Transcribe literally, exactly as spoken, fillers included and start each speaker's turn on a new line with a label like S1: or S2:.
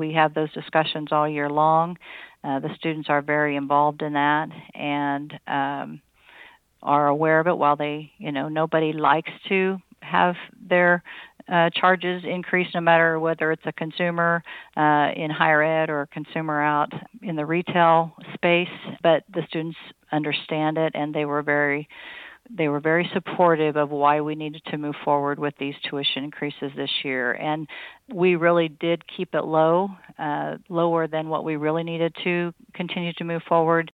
S1: we have those discussions all year long. Uh, the students are very involved in that and um, are aware of it. While they, you know, nobody likes to have their uh, charges increase, no matter whether it's a consumer uh, in higher ed or a consumer out in the retail space. But the students understand it, and they were very they were very supportive of why we needed to move forward with these tuition increases this year. And we really did keep it low, uh, lower than what we really needed to continue to move forward.